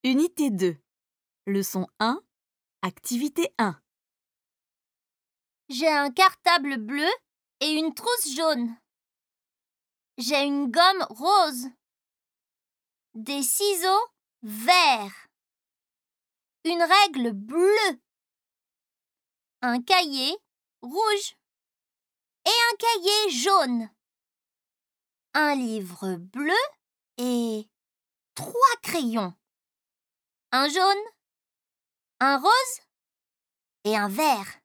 Unité 2. Leçon 1. Activité 1. J'ai un cartable bleu et une trousse jaune. J'ai une gomme rose. Des ciseaux verts. Une règle bleue. Un cahier rouge. Et un cahier jaune. Un livre bleu et 3 crayons. Un jaune, un rose et un vert.